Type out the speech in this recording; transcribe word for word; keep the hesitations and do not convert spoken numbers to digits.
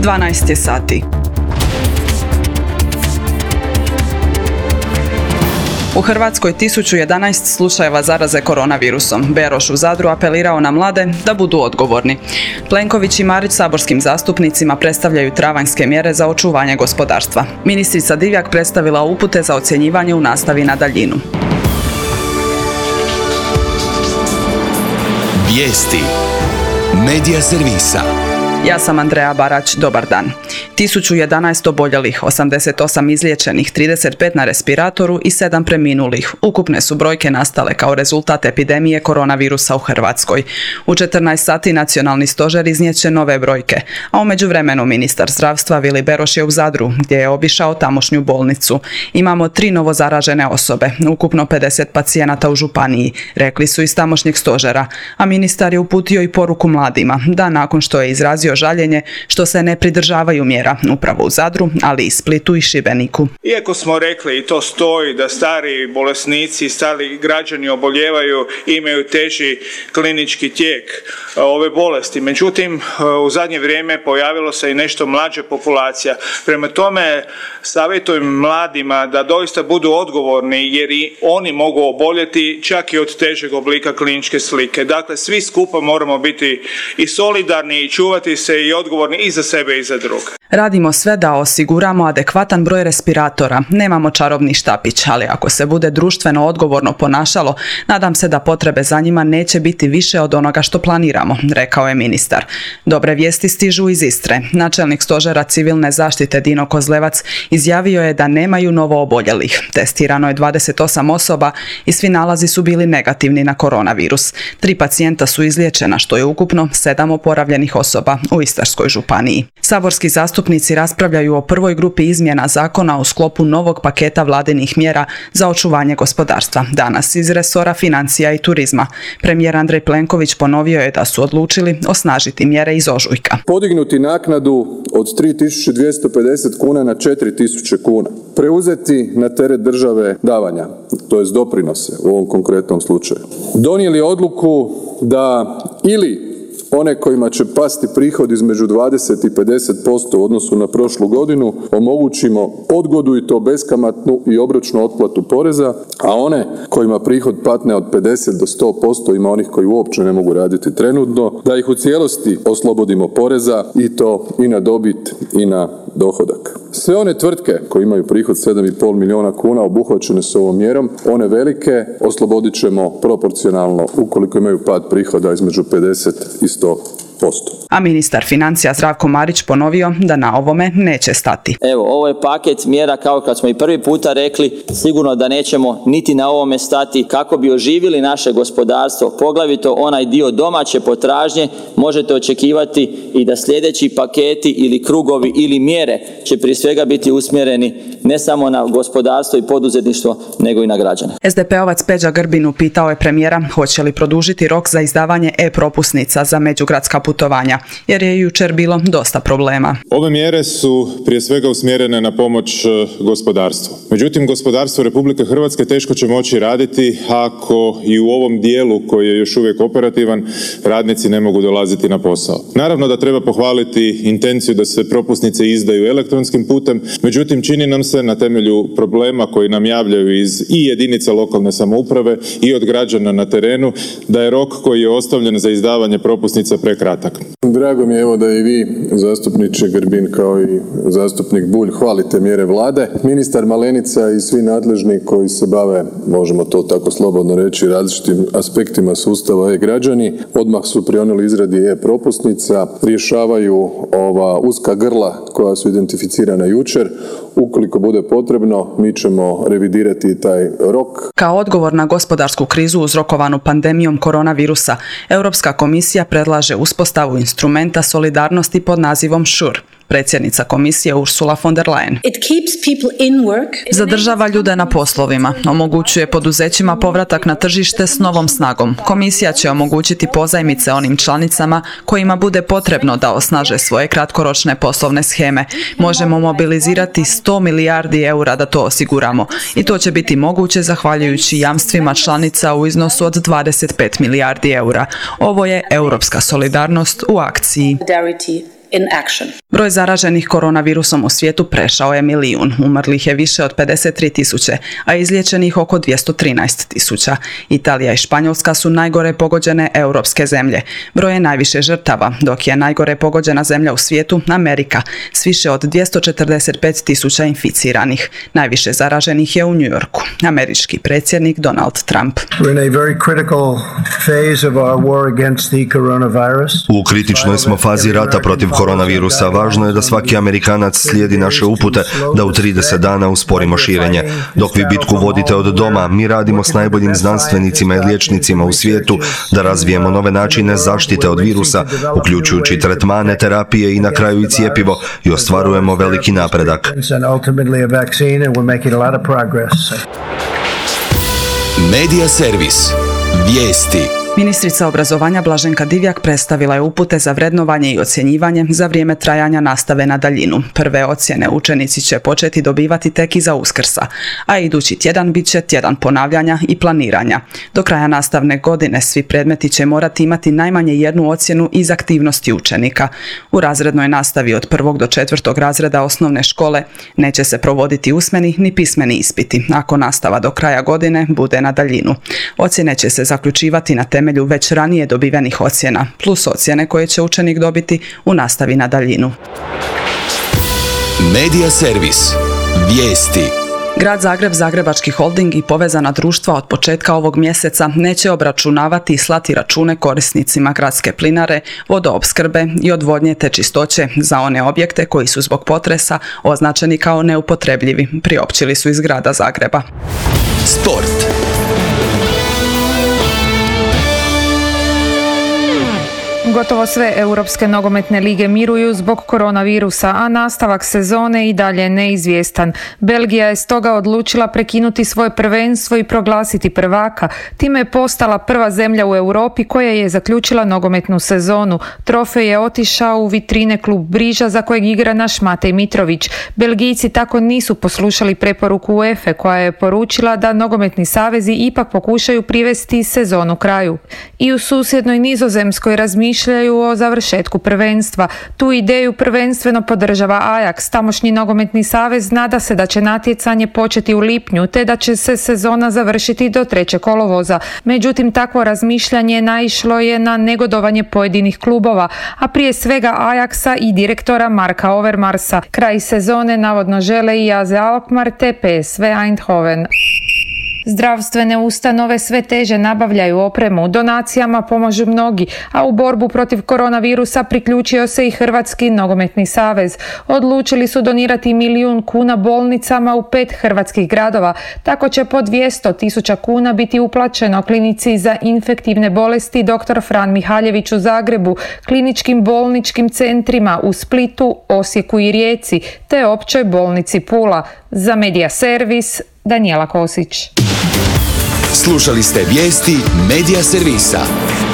dvanaest je sati. U Hrvatskoj tisuću jedanaest slučajeva zaraze koronavirusom. Beroš u Zadru apelirao na mlade da budu odgovorni. Plenković i Marić saborskim zastupnicima predstavljaju travanjske mjere za očuvanje gospodarstva. Ministrica Divjak predstavila upute za ocjenjivanje u nastavi na daljinu. Vijesti Medija servisa. Ja sam Andreja Barać, dobar dan. tisuću jedanaest oboljelih, osamdeset osam izliječenih, trideset pet na respiratoru i sedam preminulih. Ukupne su brojke nastale kao rezultat epidemije koronavirusa u Hrvatskoj. U četrnaest sati nacionalni stožer iznijet će nove brojke, a u međuvremenu ministar zdravstva Vili Beroš je u Zadru, gdje je obišao tamošnju bolnicu. Imamo tri novozaražene osobe, ukupno pedeset pacijenata u županiji, rekli su iz tamošnjeg stožera, a ministar je uputio i poruku mladima, da nakon što je izrazio žaljenje što se ne pridržavaju mjera upravo u Zadru, ali i Splitu i Šibeniku. Iako smo rekli i to stoji da stari bolesnici, stari građani oboljevaju i imaju teži klinički tijek ove bolesti. Međutim, u zadnje vrijeme pojavilo se i nešto mlađa populacija. Prema tome, savjetujem mladima da doista budu odgovorni jer i oni mogu oboljeti čak i od težeg oblika kliničke slike. Dakle, svi skupa moramo biti i solidarni i čuvati se i odgovorni i za sebe i za druge. Radimo sve da osiguramo adekvatan broj respiratora. Nemamo čarobni štapić, ali ako se bude društveno odgovorno ponašalo, nadam se da potrebe za njima neće biti više od onoga što planiramo, rekao je ministar. Dobre vijesti stižu iz Istre. Načelnik stožera civilne zaštite Dino Kozlevac izjavio je da nemaju novo oboljelih. Testirano je dvadeset osam osoba i svi nalazi su bili negativni na koronavirus. Tri pacijenta su izliječena, što je ukupno sedam oporavljenih osoba u Istarskoj županiji. Saborski zastupnici raspravljaju o prvoj grupi izmjena zakona u sklopu novog paketa vladinih mjera za očuvanje gospodarstva. Danas iz resora financija i turizma. Premijer Andrej Plenković ponovio je da su odlučili osnažiti mjere iz ožujka. Podignuti naknadu od tri tisuće dvjesto pedeset kuna na četiri tisuće kuna. Preuzeti na teret države davanja, to jest doprinose u ovom konkretnom slučaju. Donijeli odluku da ili one kojima će pasti prihod između dvadeset i pedeset posto u odnosu na prošlu godinu omogućimo odgodu i to beskamatnu i obročnu otplatu poreza, a one kojima prihod patne od pedeset do sto posto, ima onih koji uopće ne mogu raditi trenutno, da ih u cijelosti oslobodimo poreza i to i na dobit i na dohodak. Sve one tvrtke koje imaju prihod sedam i pol milijuna kuna obuhvaćene s ovom mjerom, one velike oslobodit ćemo proporcionalno ukoliko imaju pad prihoda između pedeset i sto posto. A ministar financija Zdravko Marić ponovio da na ovome neće stati. Evo, ovo je paket mjera kao kad smo i prvi puta rekli, sigurno da nećemo niti na ovome stati kako bi oživili naše gospodarstvo, poglavito onaj dio domaće potražnje. Možete očekivati i da sljedeći paketi ili krugovi ili mjere će prije svega biti usmjereni ne samo na gospodarstvo i poduzetništvo, nego i na građane. es de pe ovac Peđa Grbin upitao je premijera hoće li produžiti rok za izdavanje e-propusnica za međugradska putovanja, jer je jučer bilo dosta problema. Ove mjere su prije svega usmjerene na pomoć gospodarstvu. Međutim, gospodarstvo Republike Hrvatske teško će moći raditi ako i u ovom dijelu koji je još uvijek operativan radnici ne mogu dolaziti na posao. Naravno da treba pohvaliti intenciju da se propusnice izdaju elektronskim putem, međutim čini nam se na temelju problema koji nam javljaju iz i jedinica lokalne samouprave i od građana na terenu da je rok koji je ostavljen za izdavanje propusnica prekratak. Drago mi je evo da i vi, zastupniče Grbin, kao i zastupnik Bulj, hvalite mjere vlade. Ministar Malenica i svi nadležni koji se bave, možemo to tako slobodno reći, različitim aspektima sustava e-građani, odmah su prionuli izradi e-propusnica, rješavaju ova uska grla koja su identificirana jučer. Ukoliko bude potrebno, mi ćemo revidirati taj rok. Kao odgovor na gospodarsku krizu uzrokovanu pandemijom koronavirusa, Europska komisija predlaže uspostavu instrumenta solidarnosti pod nazivom SURE. Predsjednica komisije Ursula von der Leyen. Zadržava ljude na poslovima, omogućuje poduzećima povratak na tržište s novom snagom. Komisija će omogućiti pozajmice onim članicama kojima bude potrebno da osnaže svoje kratkoročne poslovne sheme. Možemo mobilizirati sto milijardi eura da to osiguramo i to će biti moguće zahvaljujući jamstvima članica u iznosu od dvadeset pet milijardi eura. Ovo je europska solidarnost u akciji. in action. Broj zaraženih koronavirusom u svijetu prešao je milijun, umrlih je više od pedeset tri tisuće, a izliječenih oko dvjesto trinaest tisuća. Italija i Španjolska su najgore pogođene europske zemlje. Broj je najviše žrtava, dok je najgore pogođena zemlja u svijetu Amerika, s više od dvjesto četrdeset pet tisuća inficiranih. Najviše zaraženih je u New Yorku. Američki predsjednik Donald Trump. U kritičnoj smo fazi rata protiv koronavirusa. Važno je da svaki Amerikanac slijedi naše upute da u trideset dana usporimo širenje. Dok vi bitku vodite od doma, mi radimo s najboljim znanstvenicima i liječnicima u svijetu da razvijemo nove načine zaštite od virusa, uključujući tretmane, terapije i na kraju i cjepivo, i ostvarujemo veliki napredak. Medija servis. Vijesti. Ministrica obrazovanja Blaženka Divjak predstavila je upute za vrednovanje i ocjenjivanje za vrijeme trajanja nastave na daljinu. Prve ocjene učenici će početi dobivati tek iza Uskrsa, a idući tjedan bit će tjedan ponavljanja i planiranja. Do kraja nastavne godine svi predmeti će morati imati najmanje jednu ocjenu iz aktivnosti učenika. U razrednoj nastavi od prvog do četvrtog razreda osnovne škole neće se provoditi usmeni ni pismeni ispiti, ako nastava do kraja godine bude na daljinu. Ocjene će se zaključivati na temelju već ranije dobivenih ocjena, plus ocjene koje će učenik dobiti u nastavi na daljinu. Medija servis. Vijesti. Grad Zagreb, Zagrebački holding i povezana društva od početka ovog mjeseca neće obračunavati i slati račune korisnicima gradske plinare, vodoopskrbe i odvodnje te čistoće za one objekte koji su zbog potresa označeni kao neupotrebljivi, priopćili su iz grada Zagreba. Sport. Gotovo sve europske nogometne lige miruju zbog koronavirusa, a nastavak sezone i dalje je neizvjestan. Belgija je stoga odlučila prekinuti svoje prvenstvo i proglasiti prvaka. Time je postala prva zemlja u Europi koja je zaključila nogometnu sezonu. Trofej je otišao u vitrine klub Briža za kojeg igra naš Matej Mitrović. Belgijci tako nisu poslušali preporuku UEFA koja je poručila da nogometni savezi ipak pokušaju privesti sezonu kraju. I u susjednoj Nizozemskoj razmišljaju o završetku prvenstva. Tu ideju prvenstveno podržava Ajax. Tamošnji nogometni savez nada se da će natjecanje početi u lipnju, te da će se sezona završiti do trećeg kolovoza. Međutim, takvo razmišljanje naišlo je na negodovanje pojedinih klubova, a prije svega Ajaxa i direktora Marka Overmarsa. Kraj sezone navodno žele i A Z Alkmaar te P S V Eindhoven. Zdravstvene ustanove sve teže nabavljaju opremu, donacijama pomažu mnogi, a u borbu protiv koronavirusa priključio se i Hrvatski nogometni savez. Odlučili su donirati milijun kuna bolnicama u pet hrvatskih gradova, tako će po dvjesto tisuća kuna biti uplaćeno klinici za infektivne bolesti doktor Fran Mihaljević u Zagrebu, kliničkim bolničkim centrima u Splitu, Osijeku i Rijeci, te općoj bolnici Pula. Za Medija servis, Danijela Kosić. Slušali ste vijesti Medija servisa.